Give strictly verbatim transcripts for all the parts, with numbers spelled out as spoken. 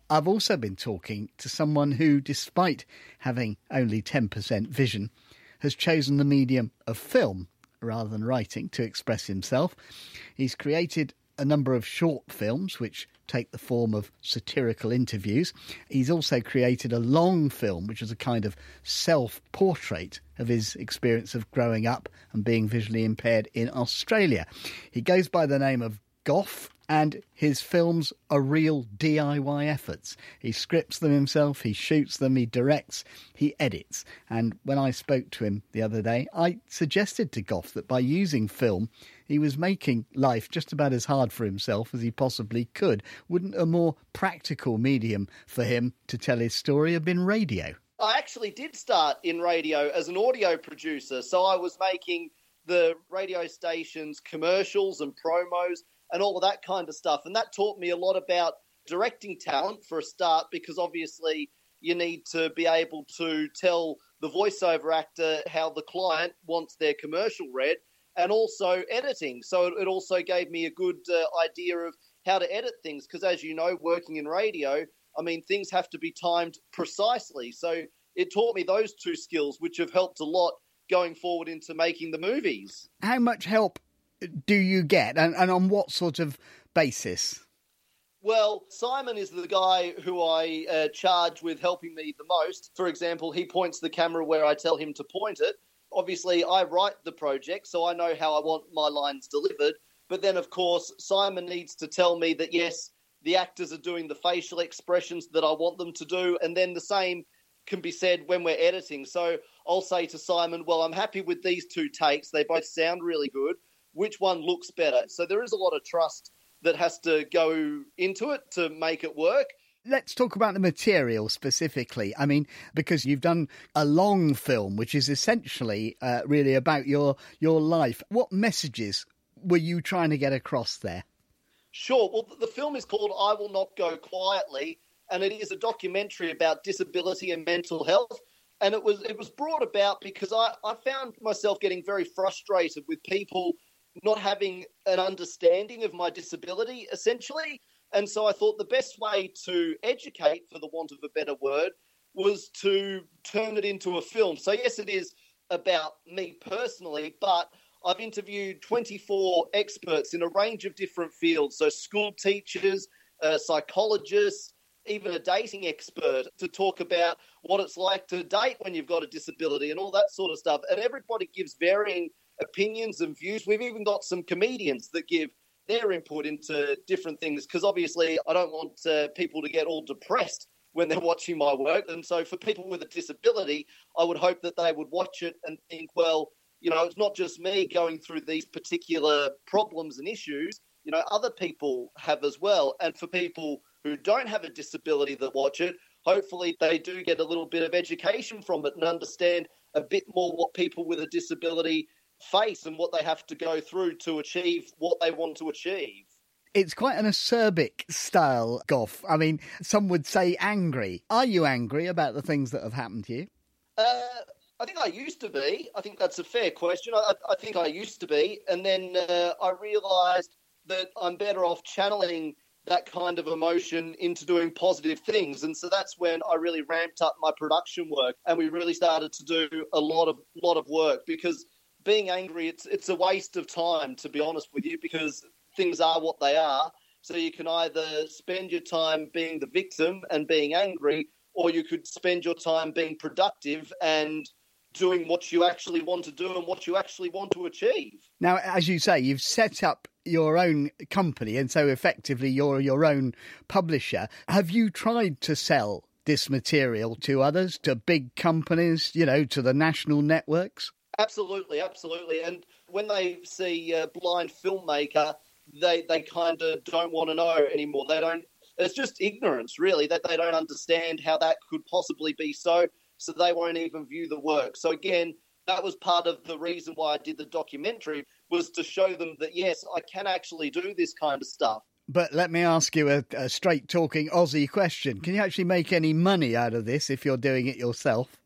I've also been talking to someone who, despite having only ten percent vision, has chosen the medium of film rather than writing to express himself. He's created a number of short films which take the form of satirical interviews. He's also created a long film which is a kind of self-portrait of his experience of growing up and being visually impaired in Australia. He goes by the name of Goff, and his films are real D I Y efforts. He scripts them himself, he shoots them, he directs, he edits. And when I spoke to him the other day, I suggested to Goff that by using film, he was making life just about as hard for himself as he possibly could. Wouldn't a more practical medium for him to tell his story have been radio? I actually did start in radio as an audio producer, so I was making the radio station's commercials and promos and all of that kind of stuff. And that taught me a lot about directing talent for a start, because obviously you need to be able to tell the voiceover actor how the client wants their commercial read, and also editing. So it also gave me a good uh, idea of how to edit things, because as you know, working in radio, I mean, things have to be timed precisely. So it taught me those two skills, which have helped a lot going forward into making the movies. How much help do you get, and, and on what sort of basis? Well, Simon is the guy who I uh, charge with helping me the most. For example, he points the camera where I tell him to point it. Obviously, I write the project, so I know how I want my lines delivered. But then, of course, Simon needs to tell me that, yes, the actors are doing the facial expressions that I want them to do, and then the same can be said when we're editing. So I'll say to Simon, well, I'm happy with these two takes. They both sound really good. Which one looks better? So there is a lot of trust that has to go into it to make it work. Let's talk about the material specifically. I mean, because you've done a long film, which is essentially uh, really about your your life. What messages were you trying to get across there? Sure. Well, the film is called I Will Not Go Quietly, and it is a documentary about disability and mental health. And it was it was brought about because I, I found myself getting very frustrated with people not having an understanding of my disability, essentially. And so I thought the best way to educate, for the want of a better word, was to turn it into a film. So yes, it is about me personally, but I've interviewed twenty-four experts in a range of different fields. So school teachers, uh, psychologists, even a dating expert, to talk about what it's like to date when you've got a disability and all that sort of stuff. And everybody gives varying opinions and views. We've even got some comedians that give their input into different things, because obviously I don't want uh, people to get all depressed when they're watching my work. And so for people with a disability, I would hope that they would watch it and think, well, you know, it's not just me going through these particular problems and issues, you know, other people have as well. And for people who don't have a disability that watch it, hopefully they do get a little bit of education from it and understand a bit more what people with a disability face and what they have to go through to achieve what they want to achieve. It's quite an acerbic style, Goff. I mean, some would say angry. Are you angry about the things that have happened to you? Uh, I think I used to be. I think that's a fair question. I, I think I used to be. And then uh, I realised that I'm better off channeling that kind of emotion into doing positive things. And so that's when I really ramped up my production work, and we really started to do a lot of lot of work, because being angry, it's it's a waste of time, to be honest with you, because things are what they are. So you can either spend your time being the victim and being angry, or you could spend your time being productive and doing what you actually want to do and what you actually want to achieve. Now, as you say, you've set up your own company, and so effectively you're your own publisher. Have you tried to sell this material to others, to big companies, you know, to the national networks? Absolutely, absolutely. And when they see a blind filmmaker, they, they kind of don't want to know anymore. They don't. It's just ignorance, really, that they don't understand how that could possibly be so, so they won't even view the work. So again, that was part of the reason why I did the documentary, was to show them that, yes, I can actually do this kind of stuff. But let me ask you a, a straight-talking Aussie question. Can you actually make any money out of this if you're doing it yourself?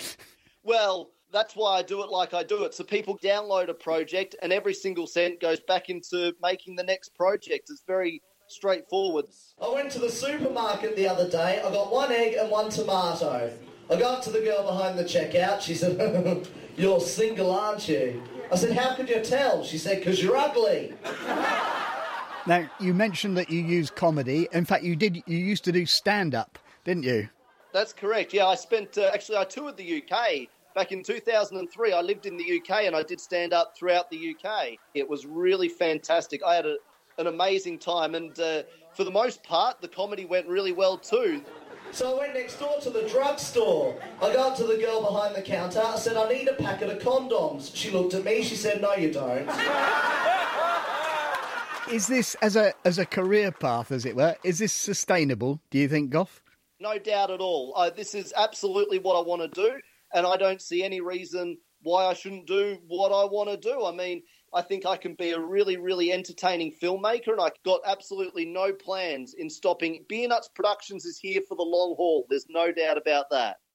Well, that's why I do it like I do it. So people download a project and every single cent goes back into making the next project. It's very, straightforward. I went to the supermarket the other day. I got one egg and one tomato. I got to the girl behind the checkout. She said, "You're single, aren't you?" I said, "How could you tell?" She said, "'Cause you're ugly." Now, you mentioned that you use comedy. In fact, you did. You used to do stand-up, didn't you? That's correct. Yeah, I spent, uh, actually, I toured the U K. Back in two thousand three, I lived in the U K and I did stand-up throughout the U K. It was really fantastic. I had a, an amazing time, and uh, for the most part, the comedy went really well too. So I went next door to the drugstore. I got to the girl behind the counter. I said, "I need a packet of condoms." She looked at me. She said, "No, you don't." Is this, as a as a career path, as it were, is this sustainable, do you think, Gough? No doubt at all. Uh, this is absolutely what I want to do, and I don't see any reason why I shouldn't do what I want to do. I mean, I think I can be a really, really entertaining filmmaker, and I've got absolutely no plans in stopping. Beer Nuts Productions is here for the long haul. There's no doubt about that.